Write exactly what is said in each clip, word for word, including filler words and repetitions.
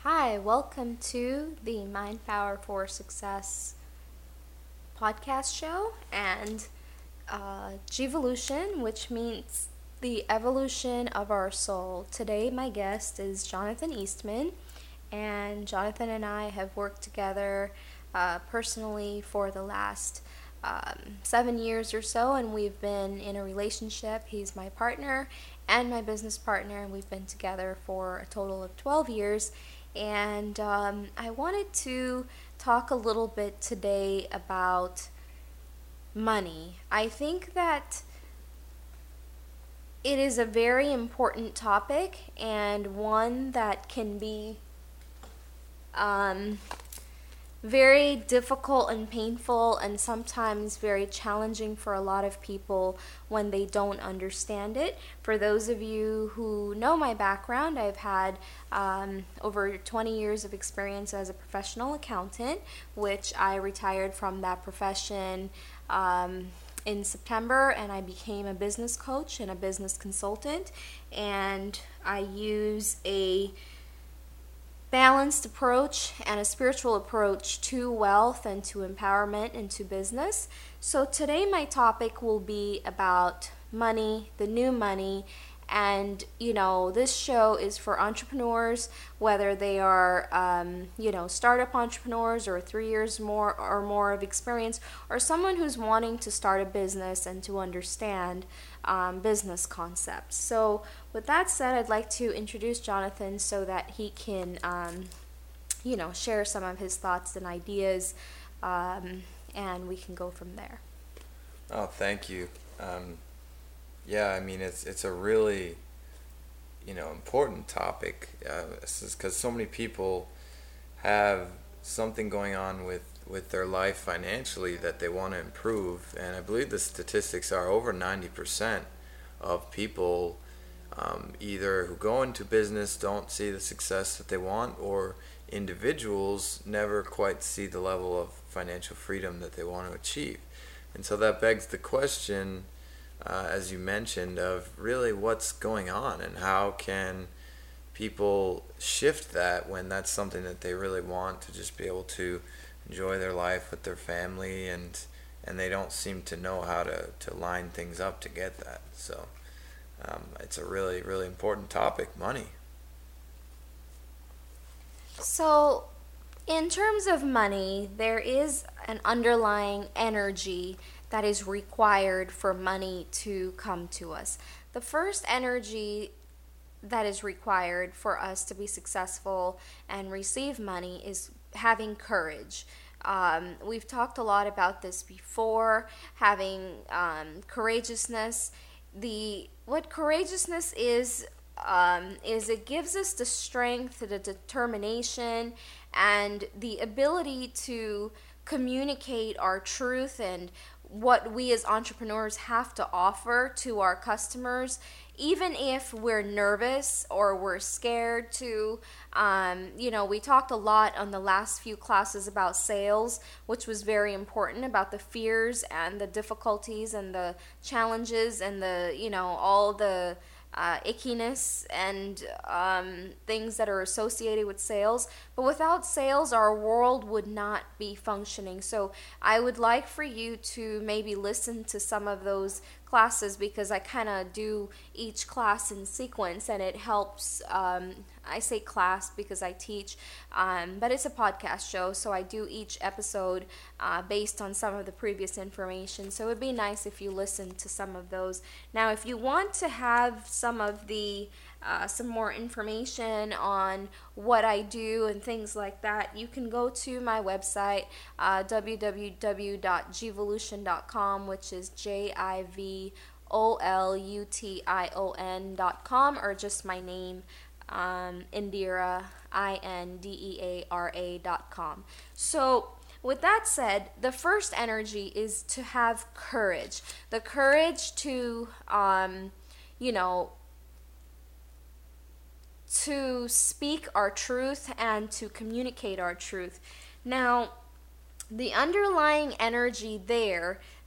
Hi, welcome to the Mind Power for Success podcast show and uh, G-Evolution, which means the evolution of our soul. Today, my guest is Jonathan Eastman, and Jonathan and I have worked together uh, personally for the last um, seven years or so, and we've been in a relationship. He's my partner and my business partner, and we've been together for a total of twelve years. And um, I wanted to talk a little bit today about money. I think that it is a very important topic and one that can be um, very difficult and painful and sometimes very challenging for a lot of people when they don't understand it. For those of you who know my background, I've had um, over twenty years of experience as a professional accountant, which I retired from that profession um, in September, and I became a business coach and a business consultant, and I use a balanced approach and a spiritual approach to wealth and to empowerment and to business. So today my topic will be about money, the new money, and you know, this show is for entrepreneurs, whether they are um, you know, startup entrepreneurs or three years more or more of experience, or someone who's wanting to start a business and to understand um, business concepts. So with that said, I'd like to introduce Jonathan so that he can um, you know, share some of his thoughts and ideas, um, and we can go from there. Oh, thank you. Um, yeah, I mean, it's it's a really, you know, important topic, uh, because so many people have something going on with, with their life financially that they want to improve, and I believe the statistics are over ninety percent of people um, either who go into business don't see the success that they want, or individuals never quite see the level of financial freedom that they want to achieve. And so that begs the question, uh, as you mentioned, of really what's going on and how can people shift that when that's something that they really want, to just be able to enjoy their life with their family, and and they don't seem to know how to, to line things up to get that. So um, it's a really, really important topic, money. So, in terms of money, there is an underlying energy that is required for money to come to us. The first energy that is required for us to be successful and receive money is having courage. Um, we've talked a lot about this before, having um, courageousness. The what courageousness is um, is it gives us the strength, the determination, and the ability to communicate our truth and what we as entrepreneurs have to offer to our customers, even if we're nervous or we're scared to. Um, you know, we talked a lot on the last few classes about sales, which was very important, about the fears and the difficulties and the challenges and the, you know, all the uh, ickiness and um, things that are associated with sales. But without sales, our world would not be functioning. So I would like for you to maybe listen to some of those classes, because I kind of do each class in sequence, and it helps. Um, I say class because I teach, um, but it's a podcast show, so I do each episode uh, based on some of the previous information. So it would be nice if you listen to some of those. Now, if you want to have some of the Uh, some more information on what I do and things like that, you can go to my website, uh, w w w dot g volution dot com, which is J I V O L U T I O N dot com, or just my name, um, Indira, I N D E A R A dot com. So with that said, the first energy is to have courage. The courage to, um, you know, to speak our truth and to communicate our truth. Now, the underlying energy there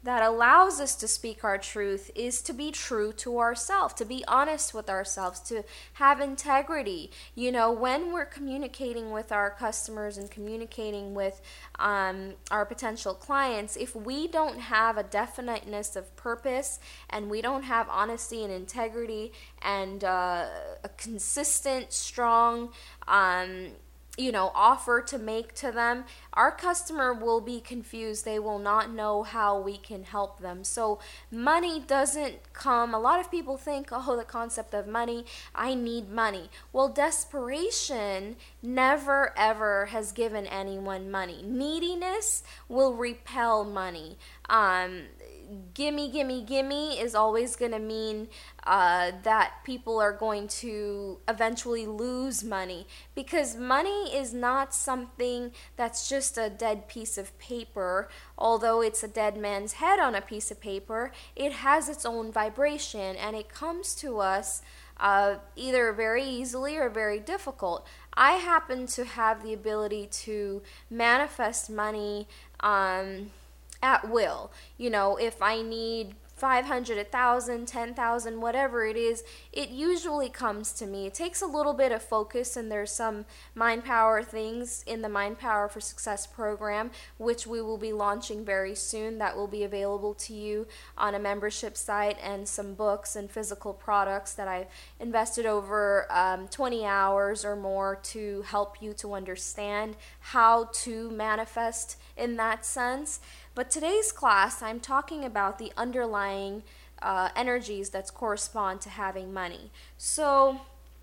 that allows us to speak our truth is to be true to ourselves, to be honest with ourselves, to have integrity. You know, when we're communicating with our customers and communicating with um, our potential clients, if we don't have a definiteness of purpose and we don't have honesty and integrity and uh, a consistent, strong, um, you know, offer to make to them, our customer will be confused. They will not know how we can help them. So money doesn't come, a lot of people think, oh, the concept of money, I need money. Well, desperation never ever has given anyone money. Neediness will repel money. Um, gimme, gimme, gimme is always going to mean uh, that people are going to eventually lose money, because money is not something that's just a dead piece of paper. Although it's a dead man's head on a piece of paper, it has its own vibration, and it comes to us uh, either very easily or very difficult. I happen to have the ability to manifest money um, at will. You know, if I need five hundred, one thousand, ten thousand, whatever it is, it usually comes to me. It takes a little bit of focus, and there's some mind power things in the Mind Power for Success program, which we will be launching very soon, that will be available to you on a membership site, and some books and physical products that I've invested over um, twenty hours or more to help you to understand how to manifest in that sense. But today's class, I'm talking about the underlying uh, energies that correspond to having money. So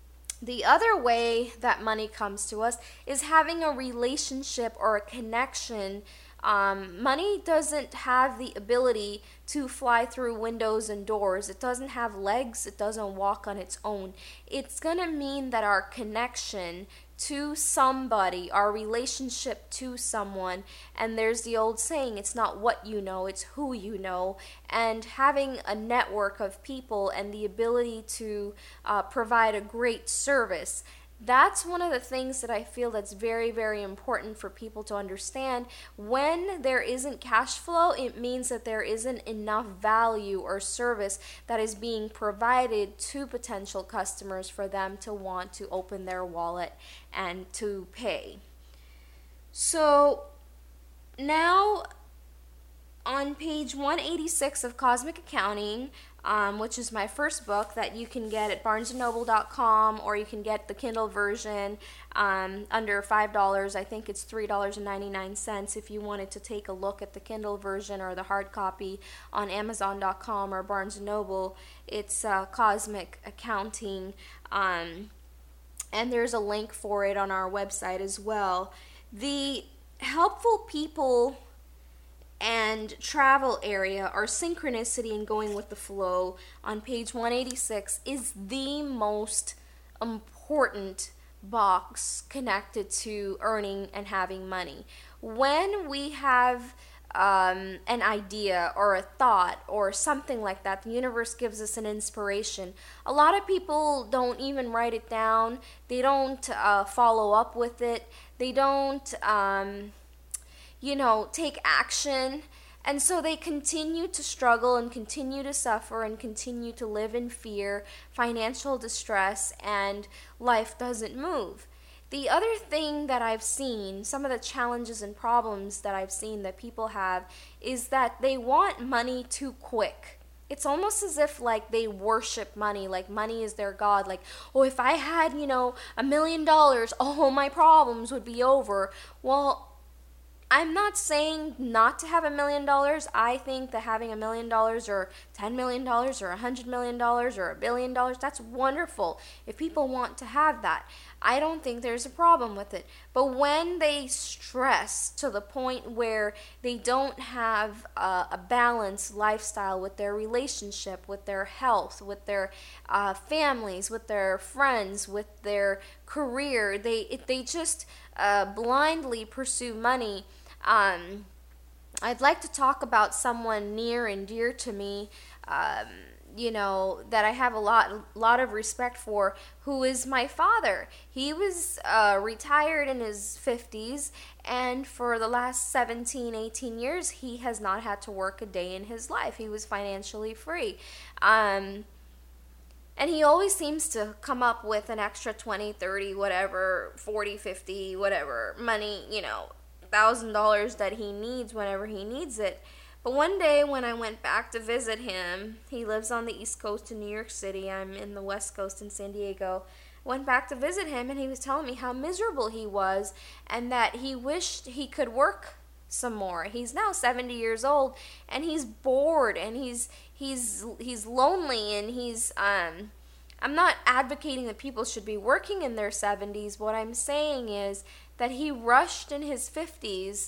the other way that money comes to us is having a relationship or a connection. Um, money doesn't have the ability to fly through windows and doors. It doesn't have legs. It doesn't walk on its own. It's going to mean that our connection to somebody, our relationship to someone, and there's the old saying, it's not what you know, it's who you know, and having a network of people and the ability to uh, provide a great service. That's one of the things that I feel that's very, very important for people to understand. When there isn't cash flow, it means that there isn't enough value or service that is being provided to potential customers for them to want to open their wallet and to pay. So now on page one eighty-six of Cosmic Accounting, Um, which is my first book that you can get at barnes and noble dot com, or you can get the Kindle version um, under five dollars. I think it's three dollars and ninety-nine cents if you wanted to take a look at the Kindle version or the hard copy on amazon dot com or Barnes and Noble. It's uh, Cosmic Accounting, um, and there's a link for it on our website as well. The helpful people and travel area, or synchronicity and going with the flow, on page one eighty-six is the most important box connected to earning and having money. When we have um, an idea or a thought or something like that, the universe gives us an inspiration. A lot of people don't even write it down. They don't uh, follow up with it. They don't um, you know, take action, and so they continue to struggle and continue to suffer and continue to live in fear, financial distress, and life doesn't move. The other thing that I've seen, some of the challenges and problems that I've seen that people have, is that they want money too quick. It's almost as if like they worship money, like money is their god. Like, oh, if I had, you know, a million dollars, all my problems would be over. Well, I'm not saying not to have a million dollars. I think that having a million dollars or ten million dollars or a hundred million dollars or a billion dollars, that's wonderful if people want to have that. I don't think there's a problem with it. But when they stress to the point where they don't have a, a balanced lifestyle with their relationship, with their health, with their uh, families, with their friends, with their career, they it, they just uh, blindly pursue money. Um, I'd like to talk about someone near and dear to me. Um, you know, that I have a lot lot of respect for, who is my father. He was uh, retired in his fifties, and for the last seventeen, eighteen years, he has not had to work a day in his life. He was financially free. Um, and he always seems to come up with an extra twenty, thirty, whatever, forty, fifty, whatever money, you know, one thousand dollars that he needs whenever he needs it. But one day when I went back to visit him, he lives on the East Coast in New York City, I'm in the West Coast in San Diego. Went back to visit him, and he was telling me how miserable he was and that he wished he could work some more. He's now seventy years old, and he's bored, and he's he's he's lonely, and he's um I'm not advocating that people should be working in their seventies. What I'm saying is that he rushed in his fifties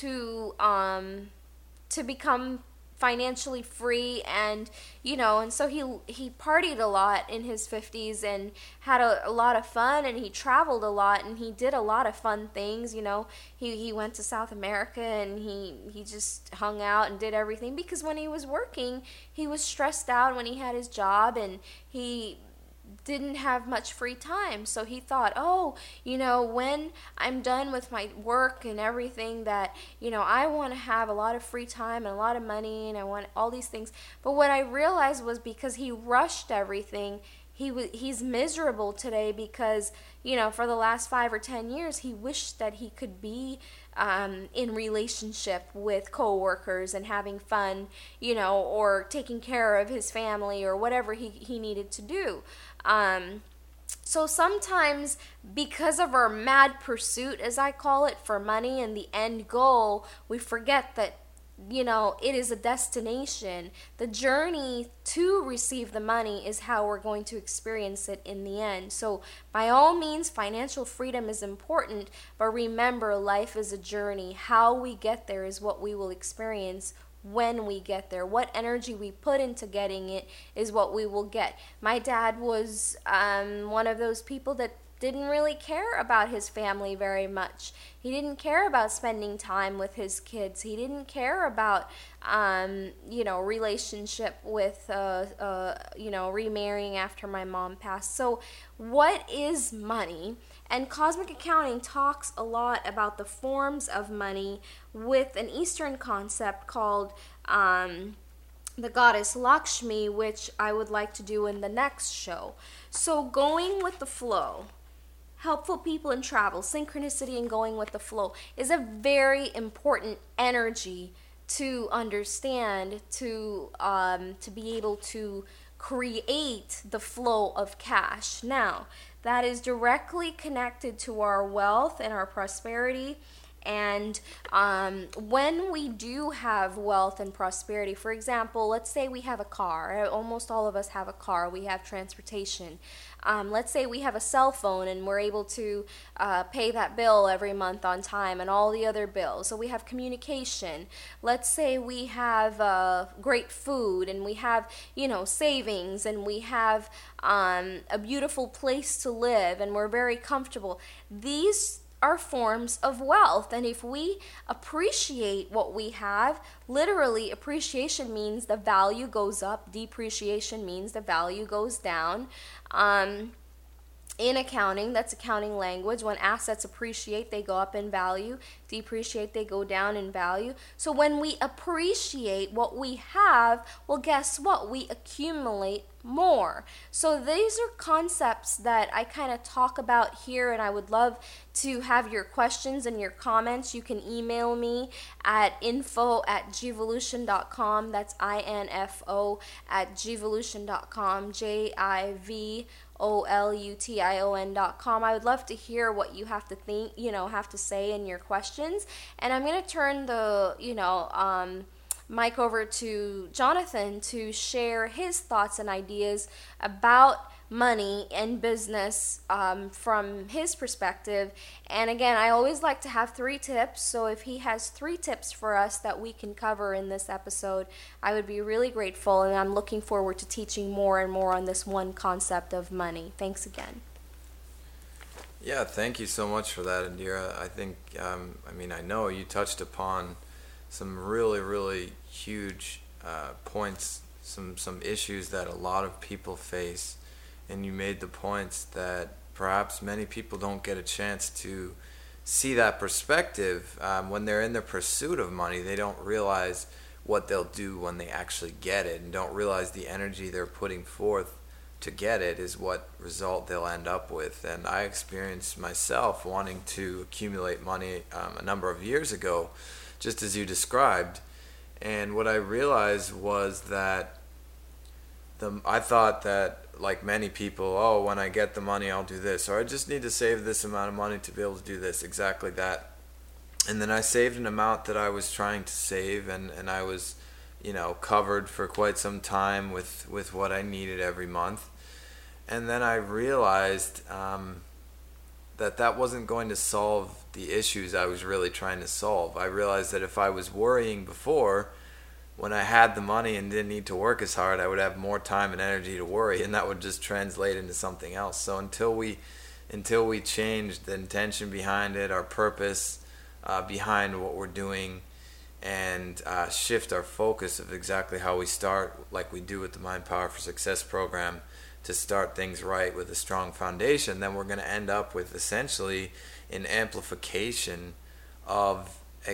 to um to become financially free, and you know, and so he he partied a lot in his fifties and had a, a lot of fun, and he traveled a lot, and he did a lot of fun things. You know, he he went to South America, and he he just hung out and did everything, because when he was working, he was stressed out when he had his job, and he didn't have much free time. So he thought, oh, you know, when I'm done with my work and everything, that, you know, I want to have a lot of free time and a lot of money, and I want all these things. But what I realized was, because he rushed everything, he was he's miserable today, because, you know, for the last five or ten years, he wished that he could be um, in relationship with coworkers and having fun, you know, or taking care of his family, or whatever he, he needed to do. Um, so sometimes, because of our mad pursuit, as I call it, for money and the end goal, we forget that, you know, it is a destination. The journey to receive the money is how we're going to experience it in the end. So by all means, financial freedom is important, but remember, life is a journey. How we get there is what we will experience when we get there. What energy we put into getting it is what we will get. My dad was um, one of those people that didn't really care about his family very much. He didn't care about spending time with his kids. He didn't care about, um, you know, relationship with, uh, uh, you know, remarrying after my mom passed. So what is money? And Cosmic Accounting talks a lot about the forms of money with an Eastern concept called um, the goddess Lakshmi, which I would like to do in the next show. So going with the flow, helpful people in travel, synchronicity, and going with the flow is a very important energy to understand, to um, to be able to create the flow of cash. Now, that is directly connected to our wealth and our prosperity. And um, when we do have wealth and prosperity, for example, let's say we have a car. Almost all of us have a car. We have transportation. Um, let's say we have a cell phone, and we're able to uh, pay that bill every month on time, and all the other bills. So we have communication. Let's say we have uh, great food, and we have, you know, savings, and we have um, a beautiful place to live, and we're very comfortable. These are forms of wealth, and if we appreciate what we have, literally appreciation means the value goes up, depreciation means the value goes down. Um, in accounting, that's accounting language. When assets appreciate, they go up in value. Depreciate, they go down in value. So when we appreciate what we have, well, guess what? We accumulate more. So these are concepts that I kind of talk about here, and I would love to have your questions and your comments. You can email me at info at jivolution dot com. That's I N F O at jivolution dot com, J I V O L U T I O N dot com. I would love to hear what you have to think, you know, have to say in your questions. And I'm going to turn the, you know, um, mic over to Jonathan to share his thoughts and ideas about money and business um, from his perspective. And again, I always like to have three tips, so if he has three tips for us that we can cover in this episode, I would be really grateful, and I'm looking forward to teaching more and more on this one concept of money. Thanks again. Yeah, thank you so much for that, Indira. I think, um, I mean, I know you touched upon some really, really huge uh, points some some issues that a lot of people face, and you made the points that perhaps many people don't get a chance to see that perspective. Um, when they're in the pursuit of money, they don't realize what they'll do when they actually get it, and don't realize the energy they're putting forth to get it is what result they'll end up with. And I experienced myself wanting to accumulate money um, a number of years ago, just as you described. And what I realized was that the I thought that, like many people, oh, when I get the money, I'll do this, or I just need to save this amount of money to be able to do this, exactly that. And then I saved an amount that I was trying to save, and, and I was, you know, covered for quite some time with, with what I needed every month. And then I realized um, that that wasn't going to solve the issues I was really trying to solve. I realized that if I was worrying before, when I had the money and didn't need to work as hard, I would have more time and energy to worry, and that would just translate into something else. So until we, until we change the intention behind it, our purpose uh, behind what we're doing, and uh, shift our focus of exactly how we start, like we do with the Mind Power for Success program, to start things right with a strong foundation, then we're going to end up with essentially an amplification of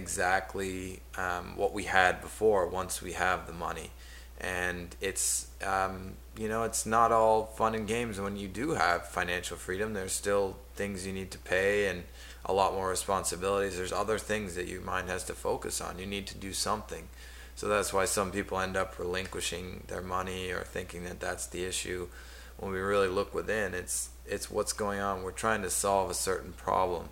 exactly um, what we had before once we have the money. And it's um, you know, it's not all fun and games when you do have financial freedom. There's still things you need to pay and a lot more responsibilities. There's other things that your mind has to focus on. You need to do something. So that's why some people end up relinquishing their money or thinking that that's the issue. When we really look within, it's it's what's going on. We're trying to solve a certain problem.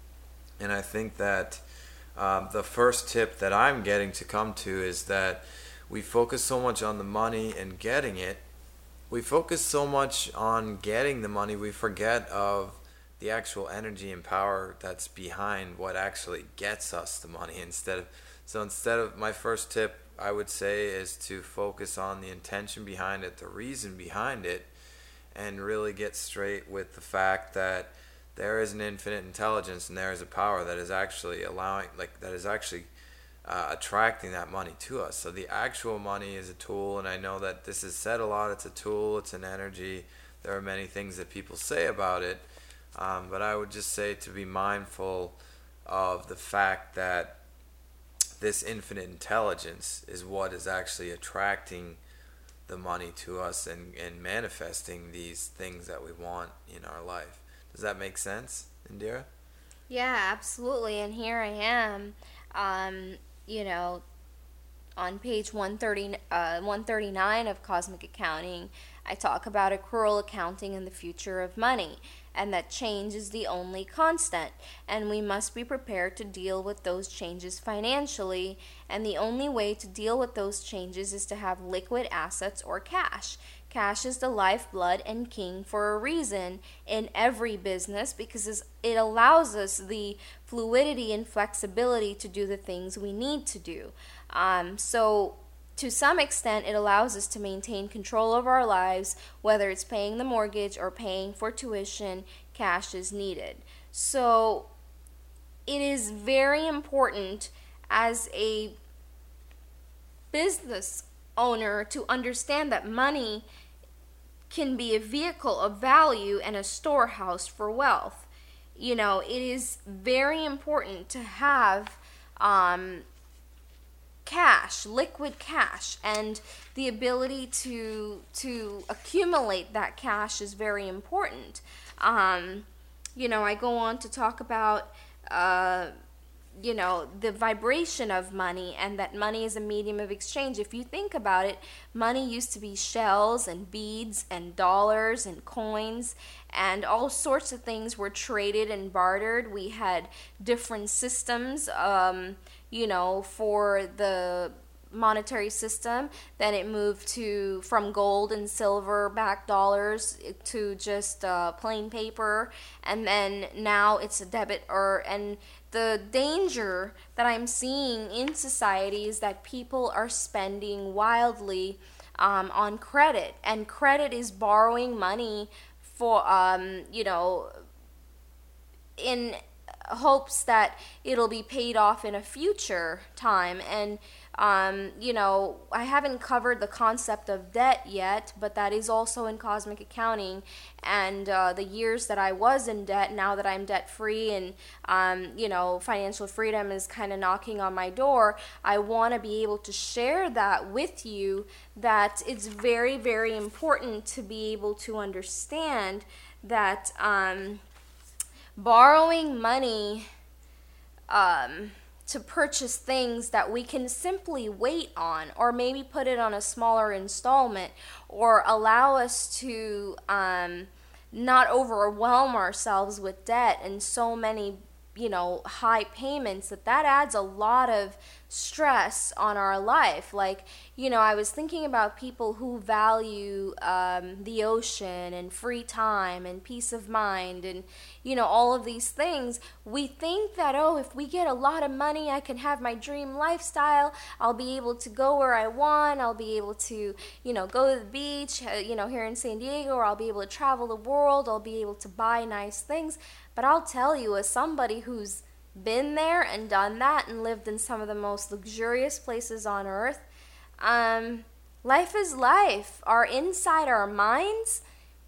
And I think that um, the first tip that I'm getting to come to is that we focus so much on the money and getting it. We focus so much on getting the money, we forget of the actual energy and power that's behind what actually gets us the money. Instead of so instead of my first tip, I would say, is to focus on the intention behind it, the reason behind it, and really get straight with the fact that there is an infinite intelligence and there is a power that is actually allowing, like that is actually uh, attracting that money to us. So the actual money is a tool, and I know that this is said a lot. It's a tool. It's an energy. There are many things that people say about it, um, but I would just say to be mindful of the fact that this infinite intelligence is what is actually attracting the money to us and, and manifesting these things that we want in our life. Does that make sense, Indira? Yeah, absolutely. And here I am, um, you know, on page one thirty, uh, one thirty-nine of Cosmic Accounting, I talk about accrual accounting and the future of money, and that change is the only constant, and we must be prepared to deal with those changes financially, and the only way to deal with those changes is to have liquid assets or cash. Cash is the lifeblood and king for a reason in every business, because it allows us the fluidity and flexibility to do the things we need to do. Um, so to some extent, it allows us to maintain control over our lives, whether it's paying the mortgage or paying for tuition. Cash is needed. So it is very important as a business owner to understand that money can be a vehicle of value and a storehouse for wealth. You know, it is very important to have um, cash, liquid cash, and the ability to to accumulate that cash is very important. Um, you know, I go on to talk about uh, you know, the vibration of money, and that money is a medium of exchange. If you think about it, money used to be shells and beads and dollars and coins, and all sorts of things were traded and bartered. We had different systems, um, you know, for the monetary system. Then it moved to from gold and silver backed dollars to just uh, plain paper, and then now it's a debit or and the danger that I'm seeing in society is that people are spending wildly um, on credit, and credit is borrowing money for um, you know in hopes that it'll be paid off in a future time. And um, you know, I haven't covered the concept of debt yet, but that is also in cosmic accounting. And uh, the years that I was in debt, now that I'm debt free and um, you know, financial freedom is kind of knocking on my door, I want to be able to share that with you, that it's very, very important to be able to understand that um, borrowing money um, to purchase things that we can simply wait on, or maybe put it on a smaller installment, or allow us to um, not overwhelm ourselves with debt and so many, you know, high payments, that that adds a lot of stress on our life. Like, you know, I was thinking about people who value um, the ocean and free time and peace of mind and, you know, all of these things. We think that, oh, if we get a lot of money, I can have my dream lifestyle. I'll be able to go where I want. I'll be able to, you know, go to the beach, uh, you know, here in San Diego, or I'll be able to travel the world. I'll be able to buy nice things. But I'll tell you, as somebody who's been there and done that and lived in some of the most luxurious places on earth, um, life is life. Our inside our minds,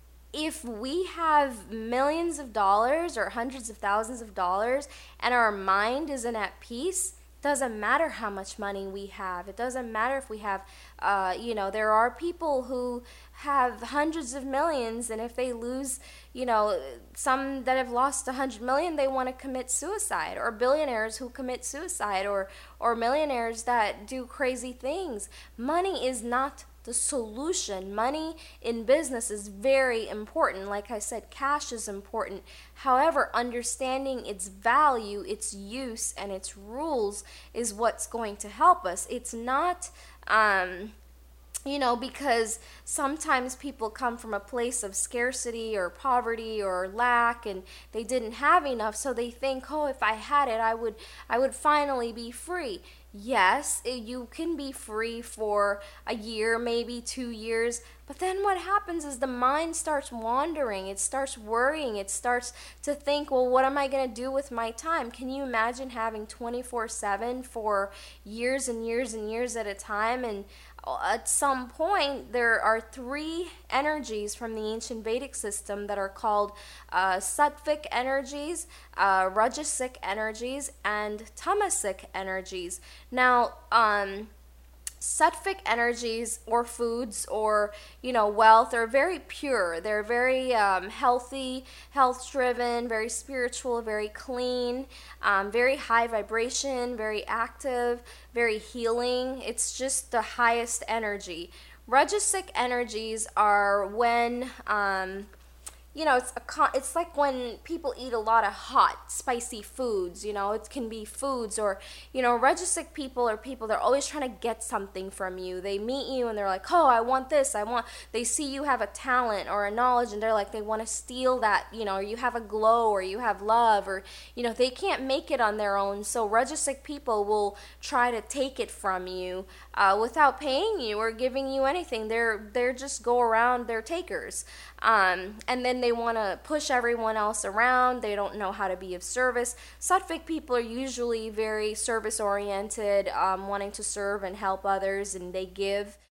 if we have millions of dollars or hundreds of thousands of dollars and our mind isn't at peace, doesn't matter how much money we have. It doesn't matter if we have, uh, you know, there are people who have hundreds of millions, and if they lose, you know, some that have lost a hundred million, they want to commit suicide, or billionaires who commit suicide, or, or millionaires that do crazy things. Money is not the solution. Money in business is very important. Like I said, cash is important. However, understanding its value, its use, and its rules is what's going to help us. It's not, um, you know, because sometimes people come from a place of scarcity or poverty or lack, and they didn't have enough, so they think, oh, if I had it, I would, I would finally be free. Yes, you can be free for a year, maybe two years, but then what happens is the mind starts wandering, it starts worrying, it starts to think, well, what am I going to do with my time? Can you imagine having twenty-four seven for years and years and years at a time? And at some point, there are three energies from the ancient Vedic system that are called uh, sattvic energies, uh, rajasic energies, and tamasic energies. Now, um, sattvic energies or foods or, you know, wealth are very pure. They're very um, healthy, health-driven, very spiritual, very clean, um, very high vibration, very active, very healing. It's just the highest energy. Rajasic energies are when um, you know, it's a con- it's like when people eat a lot of hot, spicy foods, you know, it can be foods, or, you know, rajasic people are people, they're always trying to get something from you. They meet you and they're like, oh, I want this, I want, they see you have a talent or a knowledge, and they're like, they want to steal that, you know, or you have a glow, or you have love, or, you know, they can't make it on their own, so rajasic people will try to take it from you uh, without paying you or giving you anything. They're, they're just go around, they're takers. Um, and then they want to push everyone else around. They don't know how to be of service. Sattvic people are usually very service oriented, um, wanting to serve and help others, and they give.